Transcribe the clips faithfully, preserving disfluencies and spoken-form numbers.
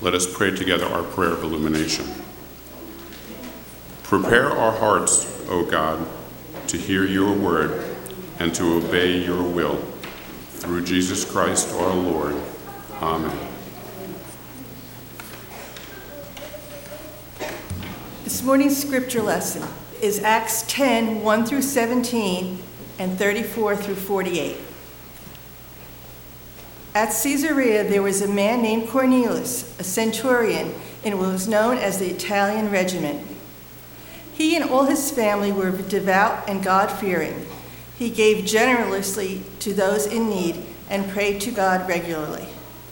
Let us pray together our prayer of illumination. Prepare our hearts, O God, to hear your word and to obey your will. Through Jesus Christ our Lord. Amen. This morning's scripture lesson is Acts ten, one through seventeen, and thirty-four through forty-eight. At Caesarea there was a man named Cornelius, a centurion, in what was known as the Italian regiment. He and all his family were devout and God-fearing. He gave generously to those in need and prayed to God regularly.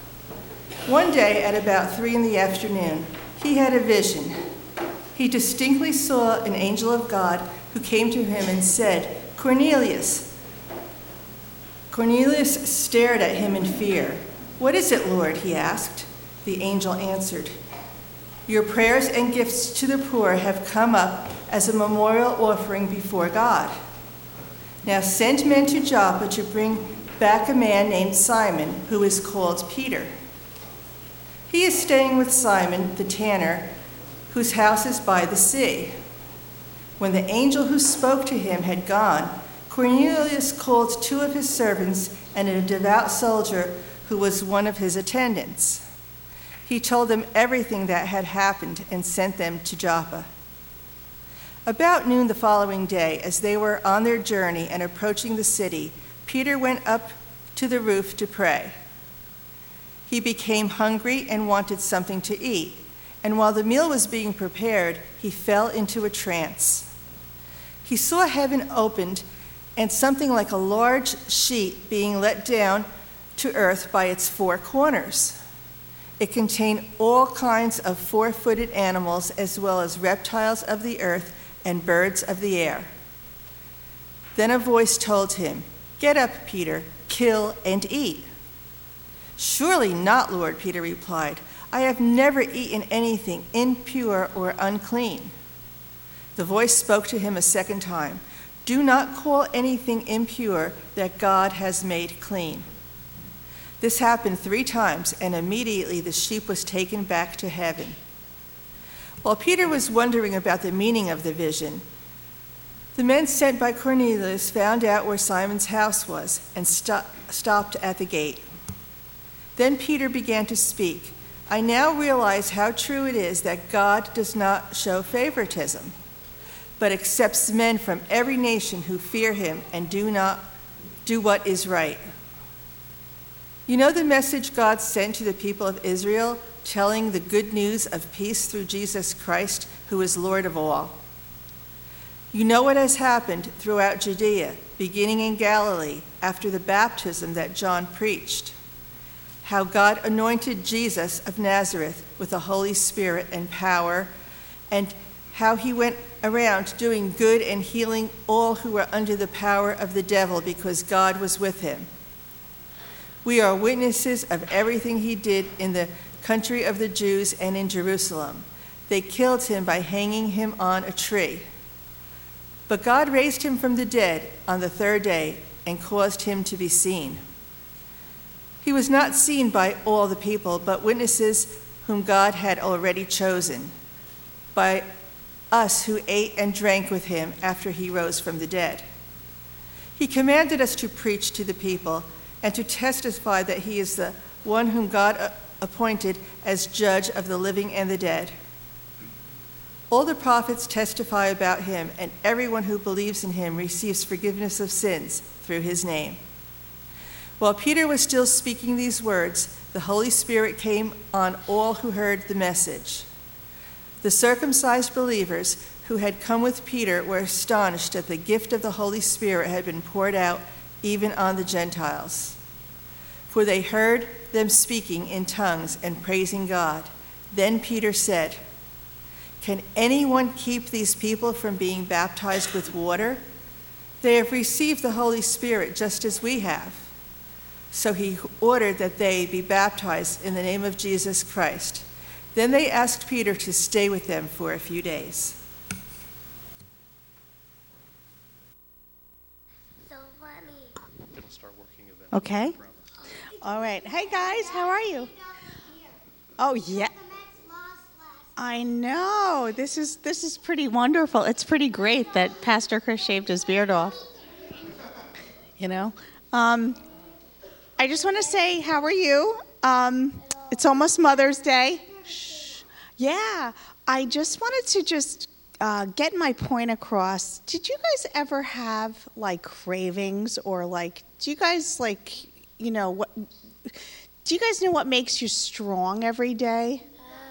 One day at about three in the afternoon, he had a vision. He distinctly saw an angel of God who came to him and said, "Cornelius." Cornelius stared at him in fear. "What is it, Lord?" he asked. The angel answered, "Your prayers and gifts to the poor have come up as a memorial offering before God. Now send men to Joppa to bring back a man named Simon, who is called Peter. He is staying with Simon the tanner, whose house is by the sea." When the angel who spoke to him had gone, Cornelius called two of his servants and a devout soldier who was one of his attendants. He told them everything that had happened and sent them to Joppa. About noon the following day, as they were on their journey and approaching the city, Peter went up to the roof to pray. He became hungry and wanted something to eat, and while the meal was being prepared, he fell into a trance. He saw heaven opened and something like a large sheet being let down to earth by its four corners. It contained all kinds of four-footed animals, as well as reptiles of the earth and birds of the air. Then a voice told him, "Get up, Peter, kill and eat." "Surely not, Lord," Peter replied. "I have never eaten anything impure or unclean." The voice spoke to him a second time, "Do not call anything impure that God has made clean." This happened three times, and immediately the sheep was taken back to heaven. While Peter was wondering about the meaning of the vision, the men sent by Cornelius found out where Simon's house was and sto- stopped at the gate. Then Peter began to speak. "I now realize how true it is that God does not show favoritism, but accepts men from every nation who fear him and do not do what is right. You know the message God sent to the people of Israel, telling the good news of peace through Jesus Christ, who is Lord of all. You know what has happened throughout Judea, beginning in Galilee, after the baptism that John preached, how God anointed Jesus of Nazareth with the Holy Spirit and power, and how he went around doing good and healing all who were under the power of the devil, because God was with him. We are witnesses of everything he did in the country of the Jews and in Jerusalem. They killed him by hanging him on a tree. But God raised him from the dead on the third day and caused him to be seen. He was not seen by all the people, but witnesses whom God had already chosen, by us who ate and drank with him after he rose from the dead. He commanded us to preach to the people and to testify that he is the one whom God appointed as judge of the living and the dead. All the prophets testify about him, and everyone who believes in him receives forgiveness of sins through his name." While Peter was still speaking these words, the Holy Spirit came on all who heard the message. The circumcised believers who had come with Peter were astonished that the gift of the Holy Spirit had been poured out even on the Gentiles. For they heard them speaking in tongues and praising God. Then Peter said, "Can anyone keep these people from being baptized with water? They have received the Holy Spirit just as we have." So he ordered that they be baptized in the name of Jesus Christ. Then they asked Peter to stay with them for a few days. So funny. It'll start working eventually. Okay. All right. Hey, guys. How are you? Oh, yeah. I know. This is this is pretty wonderful. It's pretty great that Pastor Chris shaved his beard off. You know? Um, I just want to say, how are you? Um, it's almost Mother's Day. Shh. Yeah. I just wanted to just uh, get my point across. Did you guys ever have, like, cravings or, like, do you guys, like, you know, what... Do you guys know what makes you strong every day?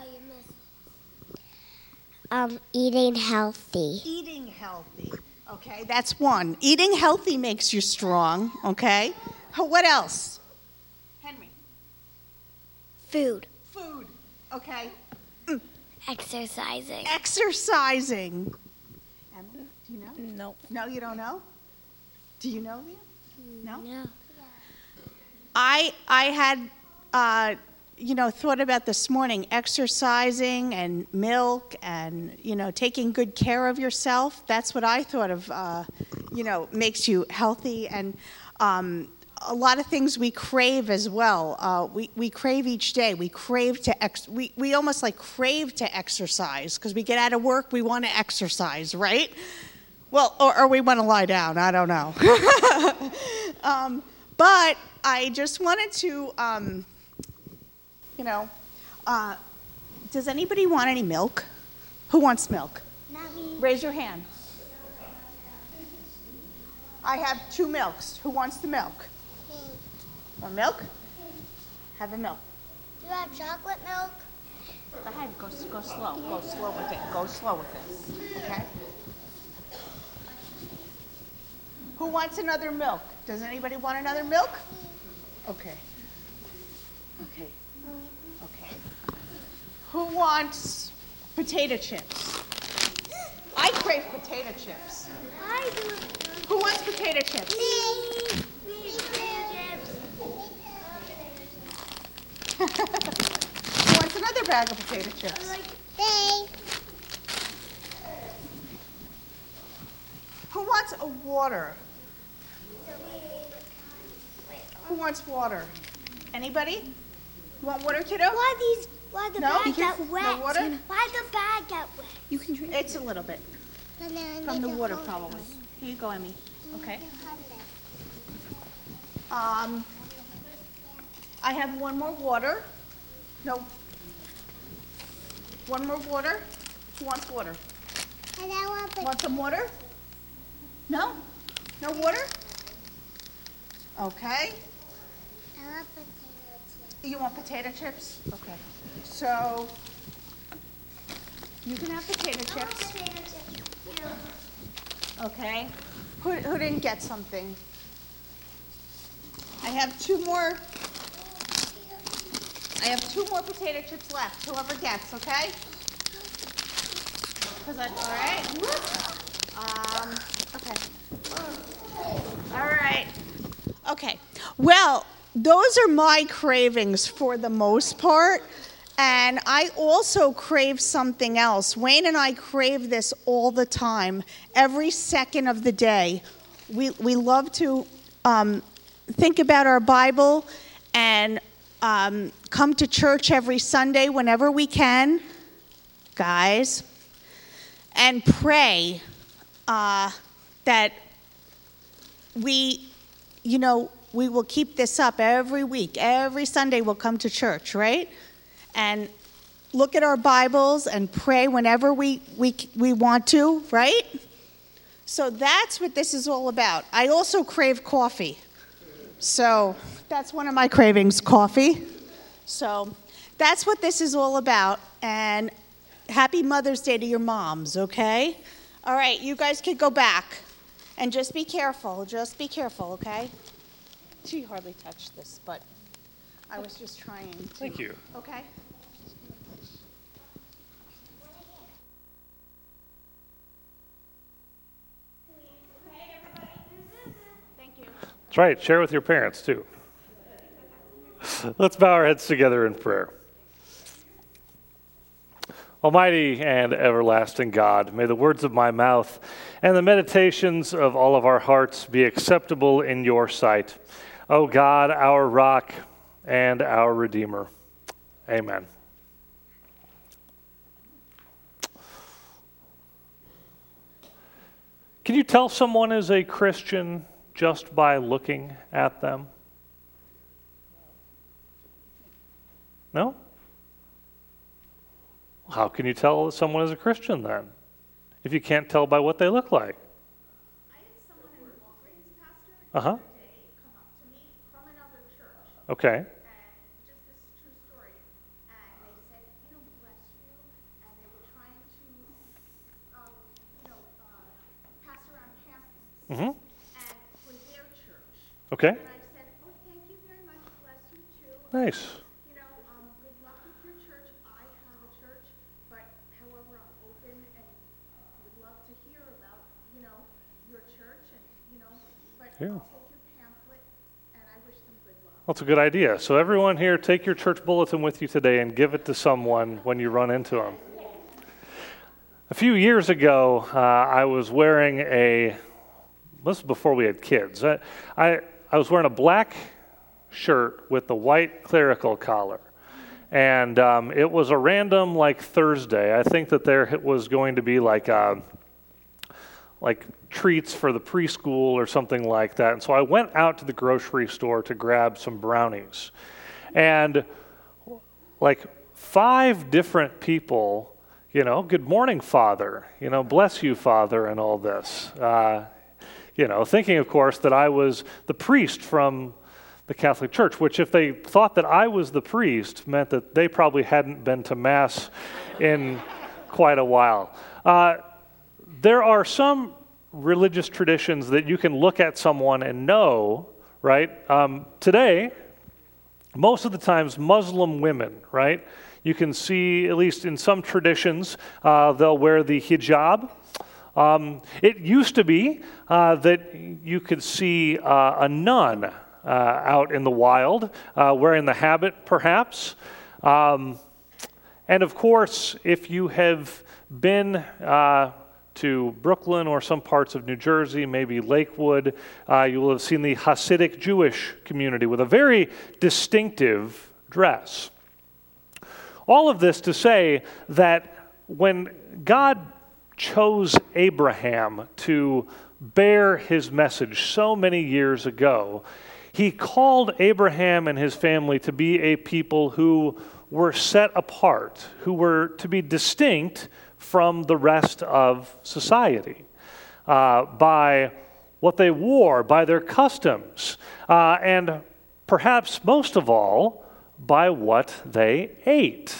Um, eating healthy. Eating healthy. Okay, that's one. Eating healthy makes you strong, okay? What else? Henry. Food. Food. Okay. Exercising. Exercising. Emily, do you know? No. No, you don't know? Do you know, Liam? No? No. I I had, uh, you know, thought about this morning, exercising and milk and, you know, taking good care of yourself. That's what I thought of, uh, you know, makes you healthy. And um, a lot of things we crave as well. Uh, we, we crave each day. We crave to, ex- we, we almost like crave to exercise because we get out of work, we want to exercise, right? Well, or, or we want to lie down. I don't know. um, but I just wanted to, um, you know, uh, does anybody want any milk? Who wants milk? Not me. Raise your hand. I have two milks. Who wants the milk? Me. Want milk? Have a milk. Do you have chocolate milk? Go ahead. Go, go slow. Go slow with it. Go slow with this. Okay? Who wants another milk? Does anybody want another milk? Okay. Okay. Okay. Who wants potato chips? I crave potato chips. I do. Who wants potato chips? Me. Me. Chips. Who wants another bag of potato chips? They. Who wants a water? Who wants water? Anybody? You want water, kiddo? Why these? Why the No? bag get No wet? water? Why the bag get wet? You can drink. It's a little bit. And then From the make it water, hard. probably. Here you go, Emmy. Okay. Hard. Um, I have one more water. No. One more water. Who wants water? And I want the Want some water? No? No water? Okay. I want potato chips. You want potato chips? Okay. So, you can have potato I want chips. potato chips. too. Okay. Who, who didn't get something? I have two more. I have two more potato chips left. Whoever gets, okay? Cause I, all right. Um. Okay. All right. Okay. Well, those are my cravings for the most part. And I also crave something else. Wayne and I crave this all the time, every second of the day. We we love to um, think about our Bible and um, come to church every Sunday whenever we can, guys, and pray uh, that we, you know, we will keep this up every week. Every Sunday we'll come to church, right? And look at our Bibles and pray whenever we, we, we want to, right? So that's what this is all about. I also crave coffee. So that's one of my cravings, coffee. So that's what this is all about. And happy Mother's Day to your moms, okay? All right, you guys can go back. And just be careful. Just be careful, okay? She hardly touched this, but I was just trying to. Thank you. Okay? Thank you. That's right. Share with your parents, too. Let's bow our heads together in prayer. Almighty and everlasting God, may the words of my mouth and the meditations of all of our hearts be acceptable in your sight. O God, our rock and our Redeemer. Amen. Can you tell someone is a Christian just by looking at them? No? How can you tell that someone is a Christian then, if you can't tell by what they look like? I had someone in Walgreens, Pastor, Uh-huh. the other day come up to me from another church. Okay. And just this true story. And they said, you know, bless you. And they were trying to, um, you know, uh, pass around pamphlets. Mm-hmm. And for their church. Okay. And I said, oh, thank you very much. Bless you too. Nice. You know, um, good luck with your church. I have a church, but however, I'm open and would love to hear about, you know, your church and, you know, but Yeah. I'll take your pamphlet and I wish them good luck. That's a good idea. So everyone here, take your church bulletin with you today and give it to someone when you run into them. A few years ago, uh, I was wearing a, this was before we had kids. I, I, I was wearing a black shirt with the white clerical collar. And um, it was a random, like, Thursday. I think that there was going to be, like, a, like treats for the preschool or something like that. And so I went out to the grocery store to grab some brownies. And, like, five different people, you know, good morning, Father, you know, bless you, Father, and all this. Uh, you know, thinking, of course, that I was the priest from the Catholic Church, which if they thought that I was the priest meant that they probably hadn't been to Mass in quite a while. Uh, there are some religious traditions that you can look at someone and know, right? Um, today, most of the times, Muslim women, right? You can see, at least in some traditions, uh, they'll wear the hijab. Um, it used to be uh, that you could see uh, a nun Uh, out in the wild, uh, wearing the habit, perhaps. Um, and of course, if you have been uh, to Brooklyn or some parts of New Jersey, maybe Lakewood, uh, you will have seen the Hasidic Jewish community with a very distinctive dress. All of this to say that when God chose Abraham to bear his message so many years ago, He called Abraham and his family to be a people who were set apart, who were to be distinct from the rest of society uh, by what they wore, by their customs, uh, and perhaps most of all, by what they ate.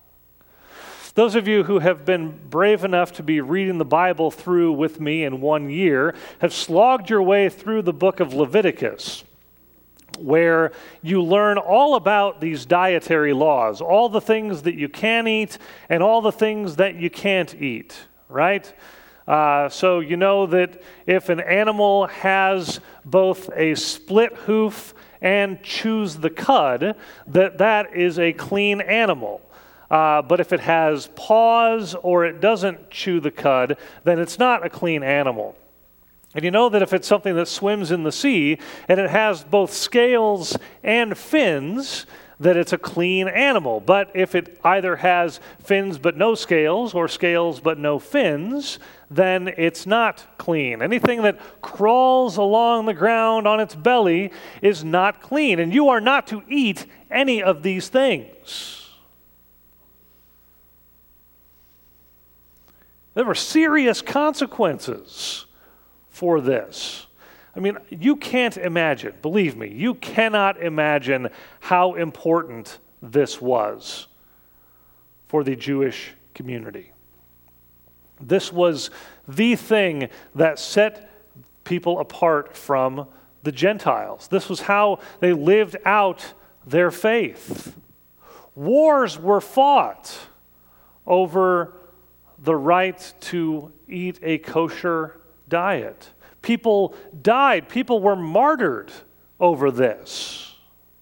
Those of you who have been brave enough to be reading the Bible through with me in one year have slogged your way through the book of Leviticus, where you learn all about these dietary laws, all the things that you can eat and all the things that you can't eat, right? Uh, so you know that if an animal has both a split hoof and chews the cud, that that is a clean animal. Uh, but if it has paws or it doesn't chew the cud, then it's not a clean animal. And you know that if it's something that swims in the sea and it has both scales and fins, that it's a clean animal. But if it either has fins but no scales or scales but no fins, then it's not clean. Anything that crawls along the ground on its belly is not clean. And you are not to eat any of these things. There were serious consequences for this. I mean, you can't imagine, believe me, you cannot imagine how important this was for the Jewish community. This was the thing that set people apart from the Gentiles. This was how they lived out their faith. Wars were fought over the right to eat a kosher diet. People died. People were martyred over this.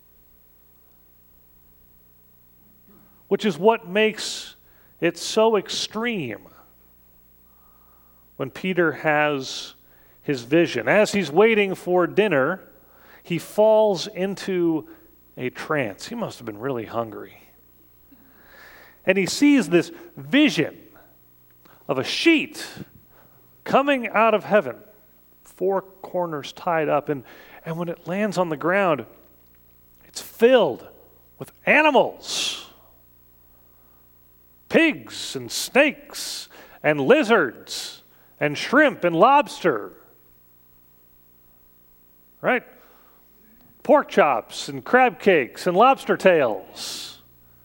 Which is what makes it so extreme when Peter has his vision. As he's waiting for dinner, he falls into a trance. He must have been really hungry. And he sees this vision of a sheet coming out of heaven, four corners tied up, and, and when it lands on the ground, it's filled with animals, pigs and snakes and lizards and shrimp and lobster, right? Pork chops and crab cakes and lobster tails.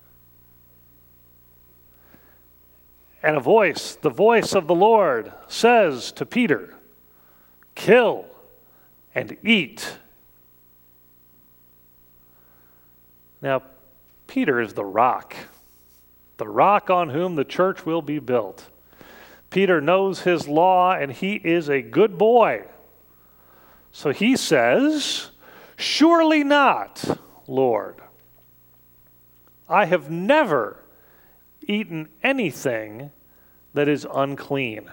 And a voice, the voice of the Lord, says to Peter, "Kill and eat." Now, Peter is the rock, the rock on whom the church will be built. Peter knows his law, and he is a good boy. So he says, "Surely not, Lord. I have never eaten anything that is unclean."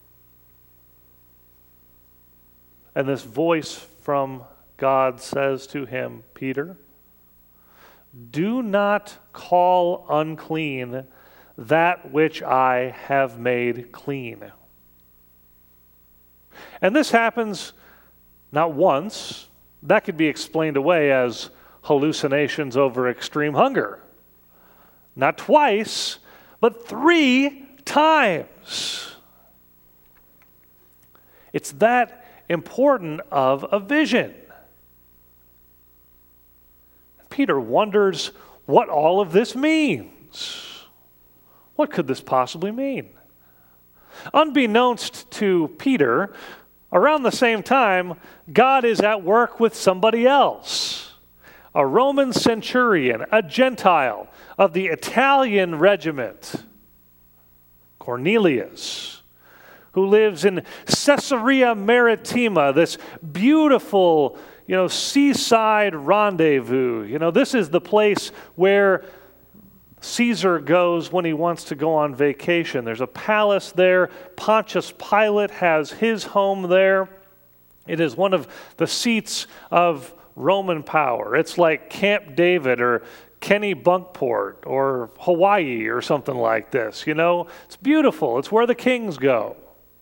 And this voice from God says to him, "Peter, do not call unclean that which I have made clean." And this happens not once. That could be explained away as hallucinations over extreme hunger. Not twice, but three times. It's that important of a vision. Peter wonders what all of this means. What could this possibly mean? Unbeknownst to Peter, around the same time, God is at work with somebody else. A Roman centurion, a Gentile of the Italian regiment, Cornelius, who lives in Caesarea Maritima, this beautiful, you know, seaside rendezvous. You know, this is the place where Caesar goes when he wants to go on vacation. There's a palace there. Pontius Pilate has his home there. It is one of the seats of Roman power. It's like Camp David or Kennebunkport or Hawaii or something like this. You know, it's beautiful. It's where the kings go.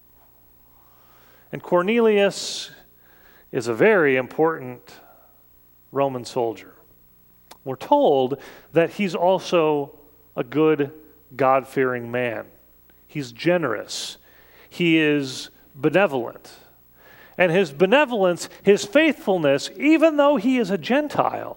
And Cornelius is a very important Roman soldier. We're told that he's also a good, God-fearing man. He's generous. He is benevolent. And his benevolence, his faithfulness, even though he is a Gentile,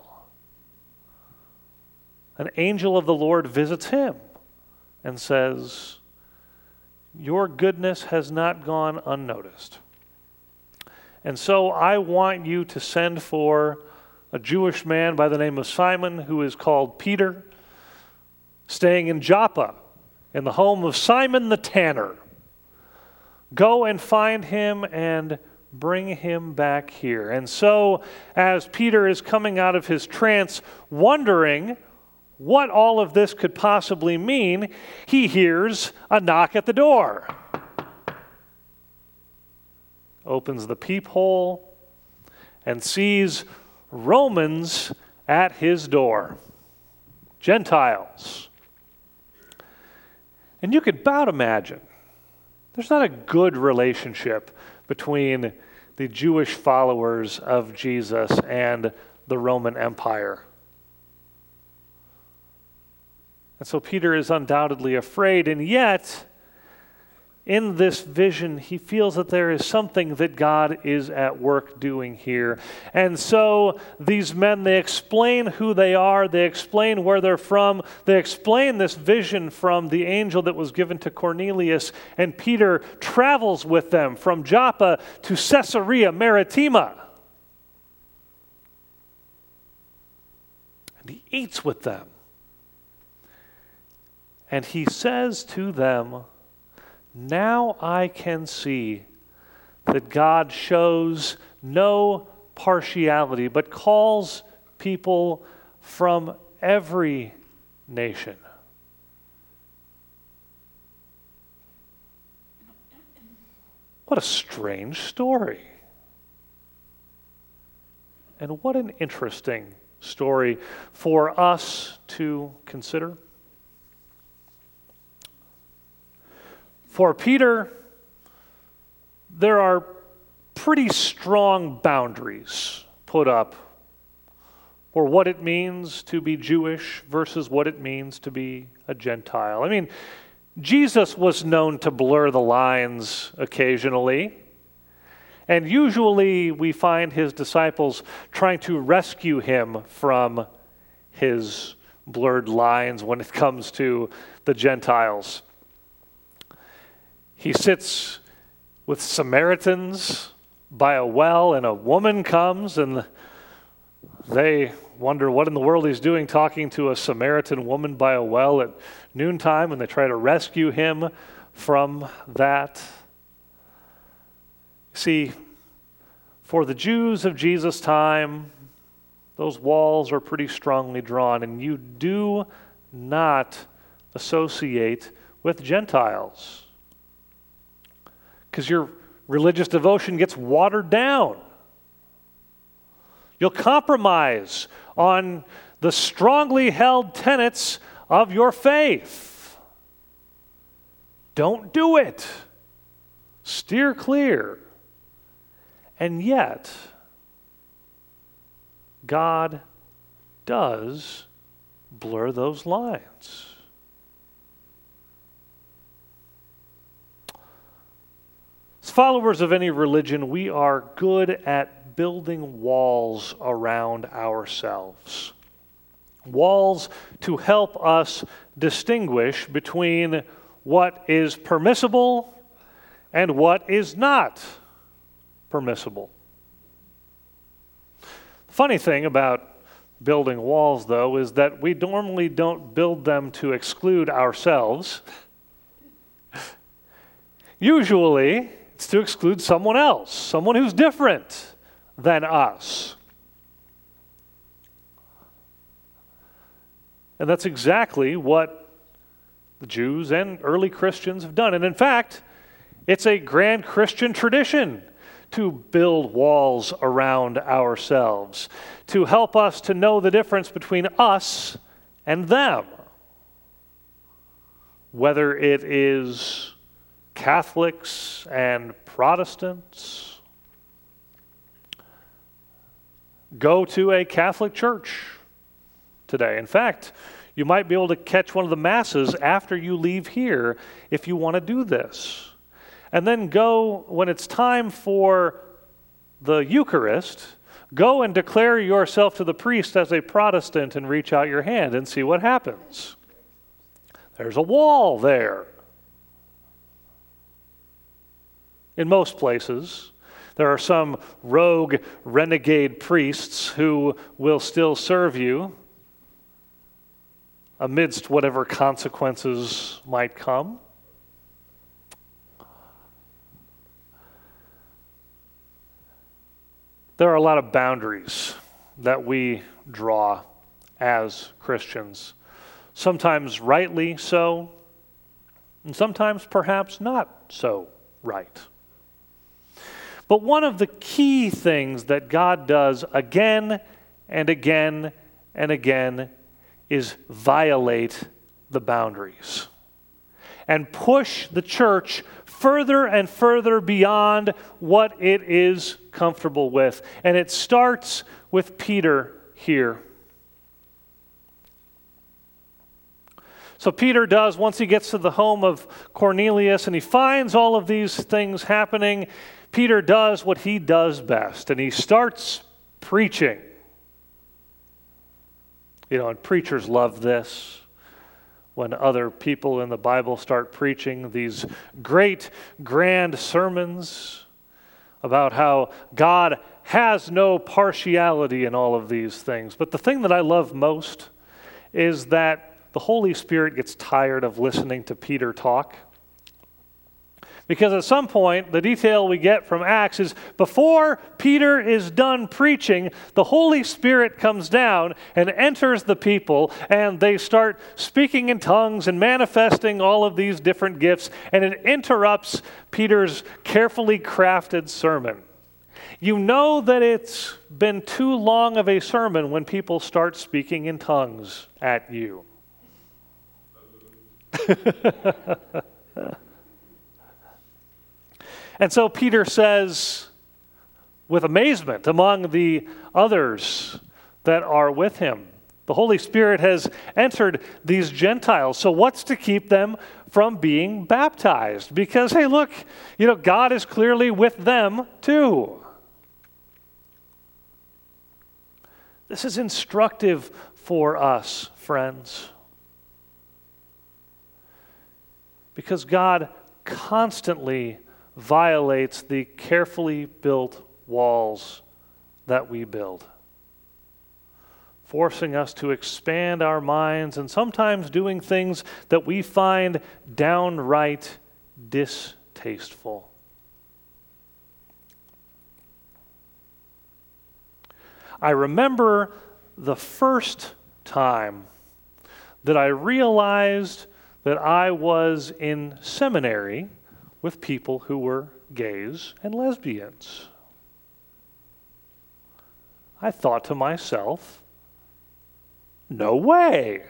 an angel of the Lord visits him and says, "Your goodness has not gone unnoticed. And so I want you to send for a Jewish man by the name of Simon, who is called Peter, staying in Joppa, in the home of Simon the tanner. Go and find him and bring him back here." And so, as Peter is coming out of his trance, wondering what all of this could possibly mean, he hears a knock at the door. Opens the peephole and sees Romans at his door, Gentiles. And you could about imagine there's not a good relationship between the Jewish followers of Jesus and the Roman Empire. And so Peter is undoubtedly afraid, and yet in this vision, he feels that there is something that God is at work doing here. And so these men, they explain who they are, they explain where they're from, they explain this vision from the angel that was given to Cornelius, and Peter travels with them from Joppa to Caesarea Maritima. And he eats with them. And he says to them, "Now I can see that God shows no partiality, but calls people from every nation." What a strange story. And what an interesting story for us to consider. For Peter, there are pretty strong boundaries put up for what it means to be Jewish versus what it means to be a Gentile. I mean, Jesus was known to blur the lines occasionally, and usually we find his disciples trying to rescue him from his blurred lines when it comes to the Gentiles. He sits with Samaritans by a well, and a woman comes, and they wonder what in the world he's doing talking to a Samaritan woman by a well at noontime, and they try to rescue him from that. See, for the Jews of Jesus' time, those walls are pretty strongly drawn, and you do not associate with Gentiles, because your religious devotion gets watered down. You'll compromise on the strongly held tenets of your faith. Don't do it. Steer clear. And yet, God does blur those lines. As followers of any religion, we are good at building walls around ourselves. Walls to help us distinguish between what is permissible and what is not permissible. The funny thing about building walls, though, is that we normally don't build them to exclude ourselves. Usually, it's to exclude someone else, someone who's different than us. And that's exactly what the Jews and early Christians have done. And in fact, it's a grand Christian tradition to build walls around ourselves, to help us to know the difference between us and them. Whether it is Catholics and Protestants. Go to a Catholic church today. In fact, you might be able to catch one of the masses after you leave here if you want to do this. And then go, when it's time for the Eucharist, go and declare yourself to the priest as a Protestant and reach out your hand and see what happens. There's a wall there. In most places, there are some rogue, renegade priests who will still serve you amidst whatever consequences might come. There are a lot of boundaries that we draw as Christians, sometimes rightly so, and sometimes perhaps not so right. But one of the key things that God does again and again and again is violate the boundaries and push the church further and further beyond what it is comfortable with. And it starts with Peter here. So Peter does, once he gets to the home of Cornelius and he finds all of these things happening, Peter does what he does best, and he starts preaching. You know, and preachers love this. When other people in the Bible start preaching these great, grand sermons about how God has no partiality in all of these things. But the thing that I love most is that the Holy Spirit gets tired of listening to Peter talk. Because at some point, the detail we get from Acts is before Peter is done preaching, the Holy Spirit comes down and enters the people, and they start speaking in tongues and manifesting all of these different gifts, and it interrupts Peter's carefully crafted sermon. You know that it's been too long of a sermon when people start speaking in tongues at you. And so Peter says, with amazement among the others that are with him, the Holy Spirit has entered these Gentiles. So what's to keep them from being baptized? Because, hey, look, you know, God is clearly with them too. This is instructive for us, friends. Because God constantly violates the carefully built walls that we build, forcing us to expand our minds and sometimes doing things that we find downright distasteful. I remember the first time that I realized that I was in seminary with people who were gays and lesbians. I thought to myself, no way.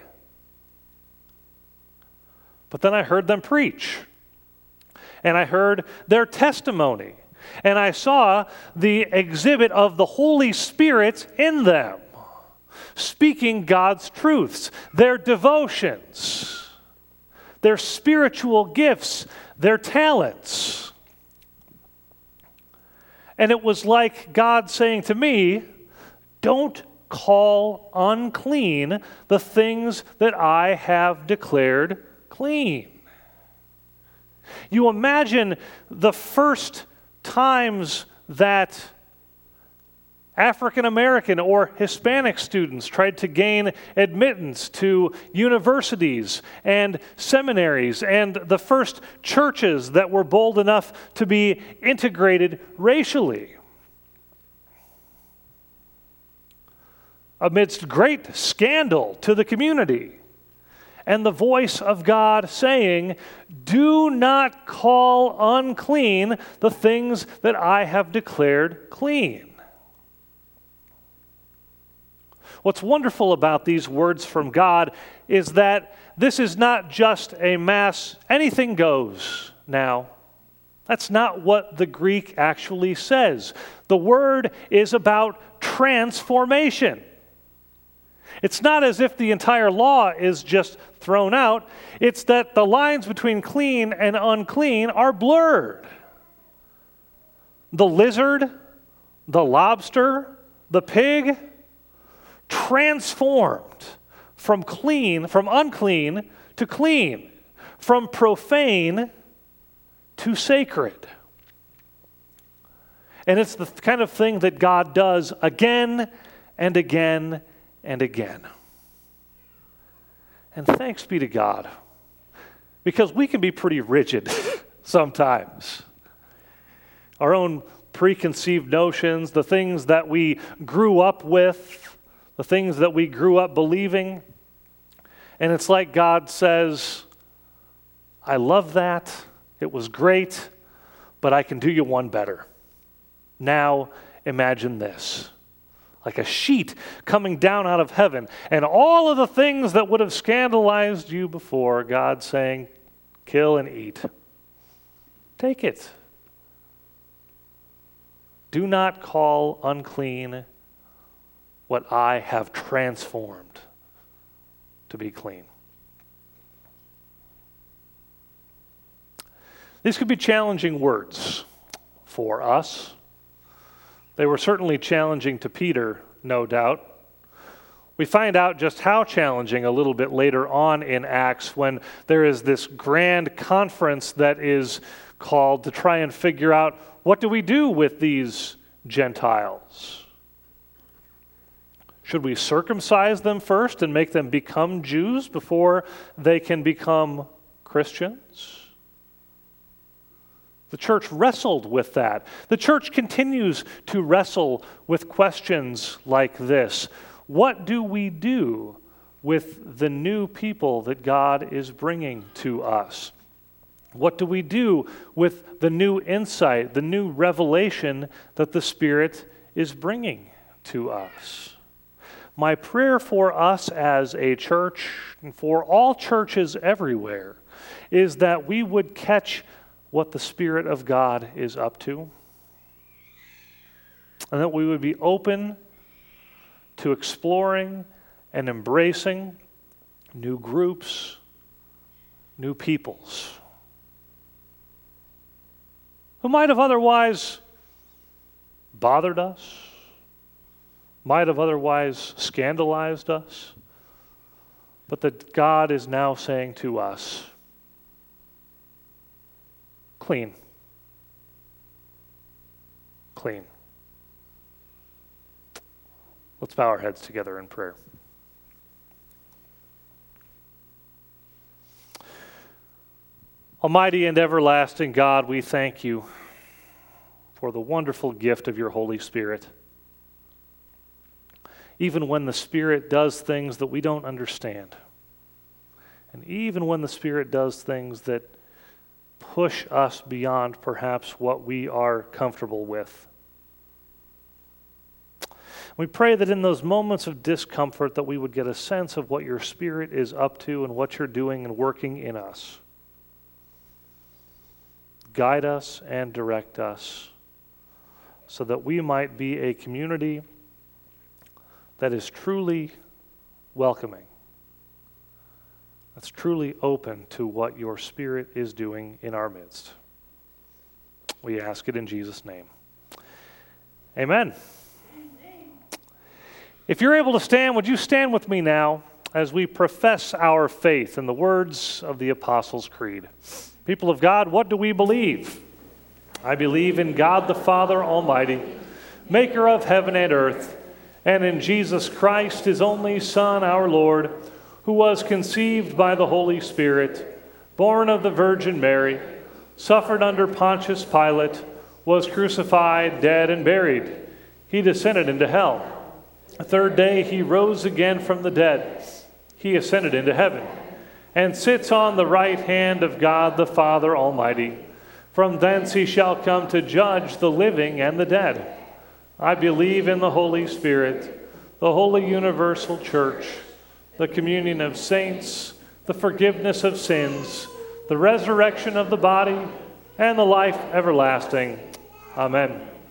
But then I heard them preach, and I heard their testimony, and I saw the exhibit of the Holy Spirit in them, speaking God's truths, their devotions, their spiritual gifts, their talents. And it was like God saying to me, don't call unclean the things that I have declared clean. You imagine the first times that African American or Hispanic students tried to gain admittance to universities and seminaries, and the first churches that were bold enough to be integrated racially. Amidst great scandal to the community, and the voice of God saying, do not call unclean the things that I have declared clean. What's wonderful about these words from God is that this is not just a mass, anything goes now. That's not what the Greek actually says. The word is about transformation. It's not as if the entire law is just thrown out. It's that the lines between clean and unclean are blurred. The lizard, the lobster, the pig, transformed from clean, from unclean to clean, from profane to sacred. And it's the kind of thing that God does again and again and again. And thanks be to God, because we can be pretty rigid sometimes. Our own preconceived notions, the things that we grew up with, the things that we grew up believing. And it's like God says, I love that. It was great, but I can do you one better. Now imagine this. Like a sheet coming down out of heaven, and all of the things that would have scandalized you before, God saying, kill and eat. Take it. Do not call unclean what I have transformed to be clean. These could be challenging words for us. They were certainly challenging to Peter, no doubt. We find out just how challenging a little bit later on in Acts when there is this grand conference that is called to try and figure out, what do we do with these Gentiles? Should we circumcise them first and make them become Jews before they can become Christians? The church wrestled with that. The church continues to wrestle with questions like this. What do we do with the new people that God is bringing to us? What do we do with the new insight, the new revelation that the Spirit is bringing to us? My prayer for us as a church, and for all churches everywhere, is that we would catch what the Spirit of God is up to, and that we would be open to exploring and embracing new groups, new peoples, who might have otherwise bothered us, might have otherwise scandalized us, but that God is now saying to us, clean, clean. Let's bow our heads together in prayer. Almighty and everlasting God, we thank you for the wonderful gift of your Holy Spirit. Even when the Spirit does things that we don't understand, and even when the Spirit does things that push us beyond perhaps what we are comfortable with, we pray that in those moments of discomfort that we would get a sense of what your Spirit is up to and what you're doing and working in us. Guide us and direct us so that we might be a community that is truly welcoming, that's truly open to what your Spirit is doing in our midst. We ask it in Jesus' name. Amen. If you're able to stand, would you stand with me now as we profess our faith in the words of the Apostles' Creed? People of God, what do we believe? I believe in God the Father Almighty, maker of heaven and earth, and in Jesus Christ, his only Son, our Lord, who was conceived by the Holy Spirit, born of the Virgin Mary, suffered under Pontius Pilate, was crucified, dead, and buried. He descended into hell. The third day he rose again from the dead. He ascended into heaven and sits on the right hand of God the Father Almighty. From thence he shall come to judge the living and the dead. I believe in the Holy Spirit, the holy universal church, the communion of saints, the forgiveness of sins, the resurrection of the body, and the life everlasting. Amen.